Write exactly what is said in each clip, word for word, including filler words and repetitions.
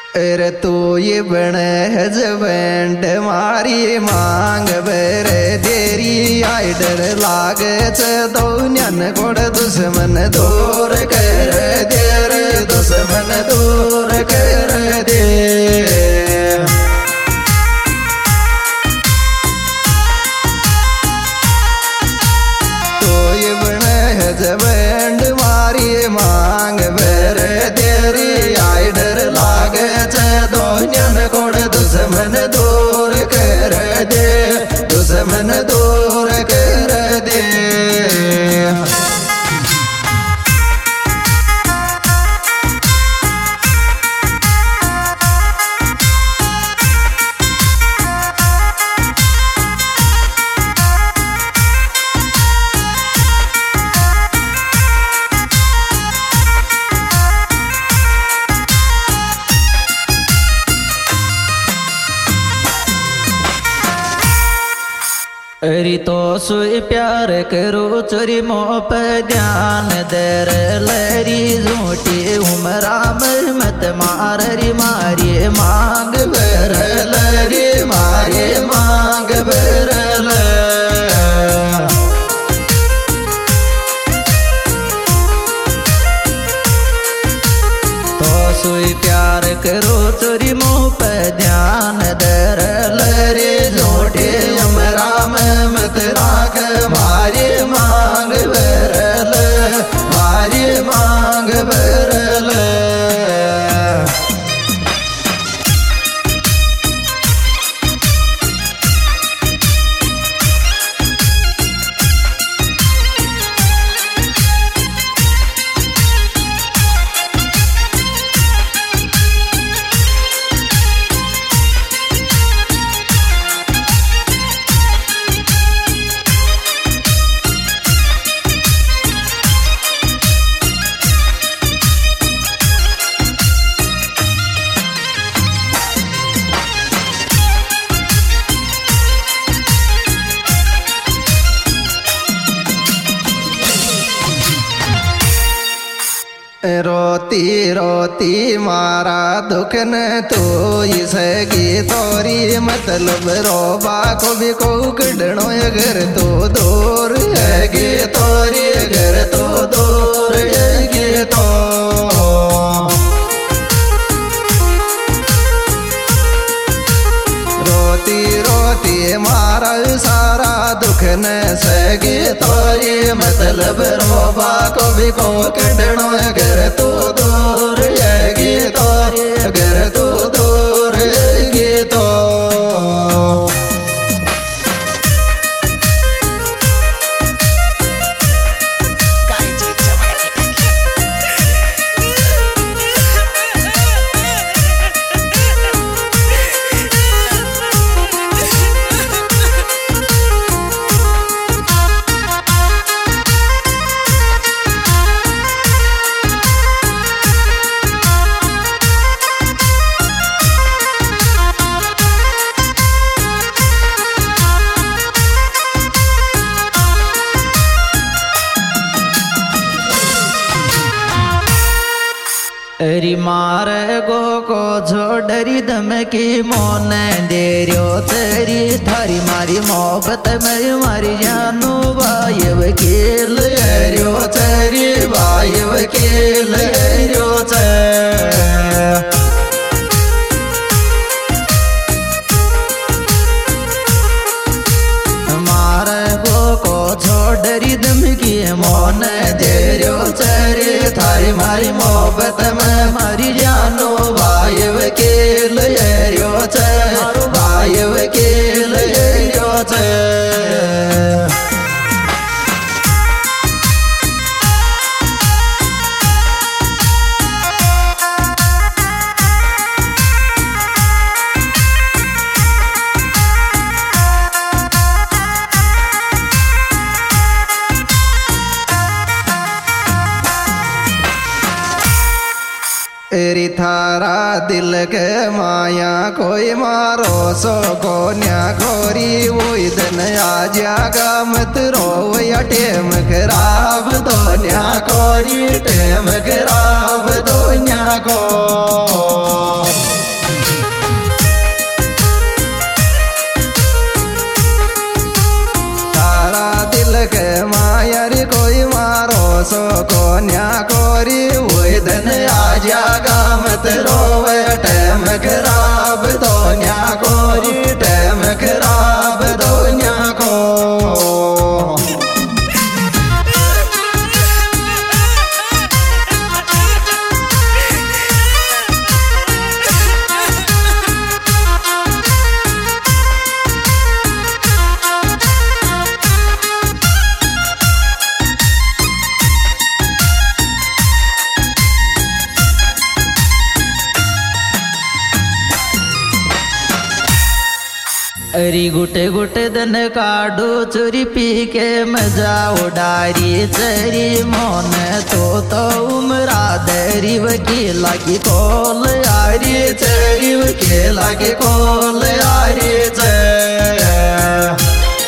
अरे तू ये बने हजबेंड मारी मांग बेरे देरी आई डर लागे तो न्यन कोड दुश्मन दूर कर दे रे दुश्मन दूर कर दे। तो ये बने हजबेंड मारी मांग बेरे देरी आई डर लागे कोड दुश्मन दूर कर दे दुश्मन दूर कर दे। अरे तो सुई प्यार करो चोरी मोह पे ध्यान दर लरी झूठी उमरा मत मार री मारिए मांग बर लरी मारे मांग बर ल। तो सुई प्यार करो चोरी मोह पे ध्यान दर लरी झूठी उमरा मत राख मारी मांग बरल मारी मांग बरल। रोती रोती मारा दुख न तो इसकी तोरी मतलब रोबा को भी को कड़नो अगर तो दूर है तोरी अगर तो दूर है तो। रोती रोती मारा सारा दुख न सगे तोरी मतलब रोबा को भी को कड़नो अगर तो दूर है तोरी अगर तो दूर है तो। अरी मार गो को छोड़री दम की मोन दे रो तेरी थारी मारी मोहब्बत में मारी जानू भाई वकील रो तेरी भाई वकील रो ते। मार गो को छोड़री दम की मोन दे रो तेरी थारी मारी मोहब्बत में मारी जानो भाई वकील रो ते भाई वकील रो ते। एरी थारा दिल के माया कोई मारो सो को न्या खोरी वो दिन आज आगा मत रो या टेम खराब दो न्या खोरी टेम खराब दो न्या को। राजा गामत रोवे टैम खराब दोनिया कोरी टैम खराब दोनिया को अरी गुटे गुटे दिन काडू चोरी पी के मजा उडारी चरी मोन तो तो उमरा दरी वकीला की कोल आरी चरी वकीला की कोल आरी च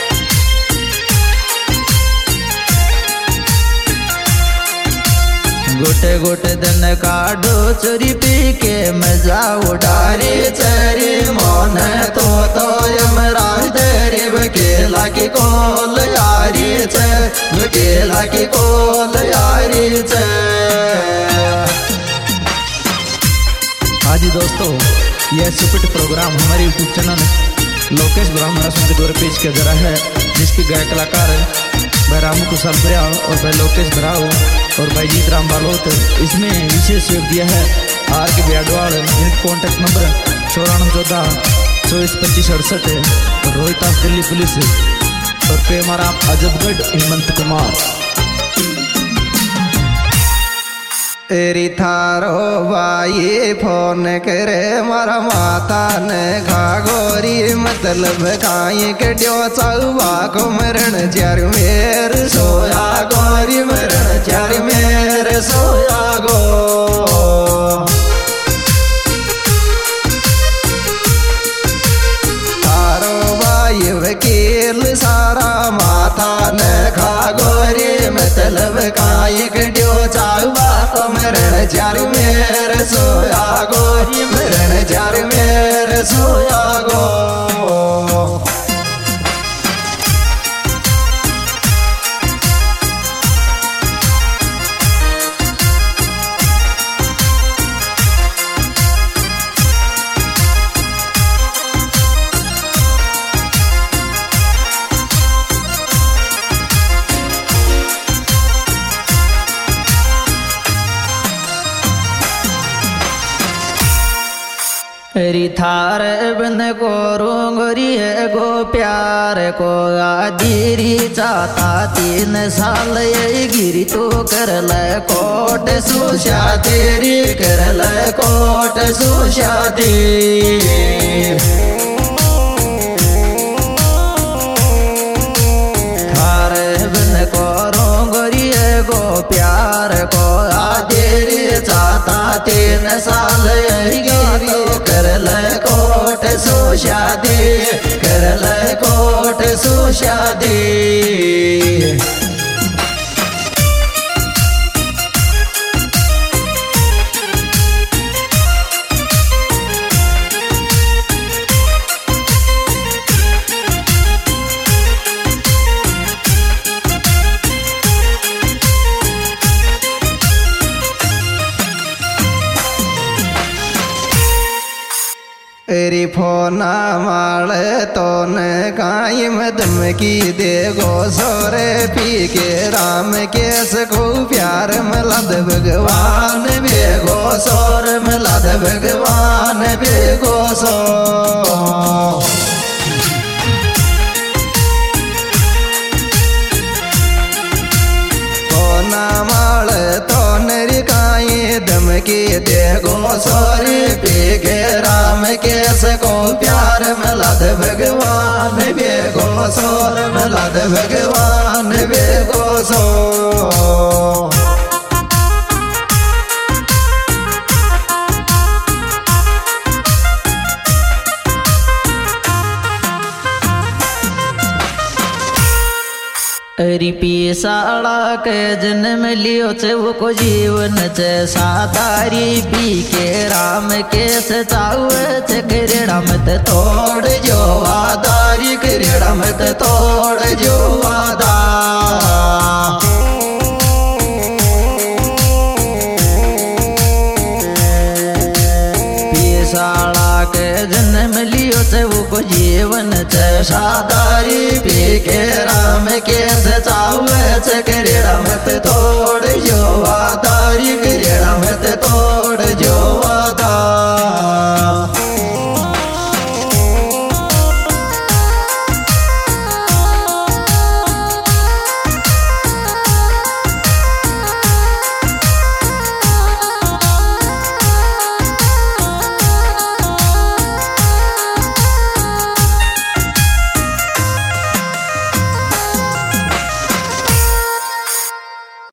गोटे गोटे दिन काडो चोरी पी के मजा उडारी चरी मोन तो तो यमराज दरी वकीला की कोल यारी च वकीला की कोल यारी च। हाँ जी दोस्तों, यह सुपिट प्रोग्राम हमारे यूट्यूब चैनल लोकेश ब्राह्मण रसम के द्वारा पेश किया जा रहा है, जिसके गायक कलाकार भाई रामू कुशल ब्रिया और भाई लोकेश भराव और भाई जीत राम बालोत। इसमें विशेष सहयोग दिया है आर के बियाडवाल। इनका कॉन्टैक्ट नंबर चौरानवे चौदह चौबीस पच्चीस अड़सठ है और रोहितास दिल्ली पुलिस और प्रेमाराम अजबगढ़ हेमंत कुमार। तेरी थारो भाई फोन करे मारा माता ने घागोरी मतलब काई के ड्यो चौबा को मरण चार मेर सोया गोरी मरण चार मेर सोया गो। थारो भाई वकील सारा माथा ने घागोरी मतलब काई के ड्यो चौबा मरण चार मेर सोया गोरी मरण चार मेर सोया गो। हरी थार बन को रोंगरी है गो प्यार को आदीरी चाहता तीन साल ये गिरी तो कर ले कोट सुशा तेरी कर ले कोट सुशा दी। थार बन को रोंगरी है गो प्यार को आदीरी चाहता तीन साल ये गिरी कर ले कोट सुशा दी कर ले कोट सुशा दी। तेरी फोना माले तो न काई मदम की दे गो सोरे पी के राम केस को प्यार मलद भगवान बेगो सोर मलद भगवान बेगो सो। फोना माले तो नरी काई दम की दे गो सोरे पी के राम केस को प्यार मलद भगवान बेगो सोर मलद भगवान बेगो सो। रिपी साड़ा के जन्म लियो छे वो को जीवन छे सादारी पी के राम के सचावे छे करेड़ा मत तोड़ जो आदारी करेड़ा मत तोड़ जो आदा। जन्म लियो चे वो को जीवन चे सादारी पी के राम के चावे चे करेड़ा मत थोड़ जो आदारी करेड़ा मत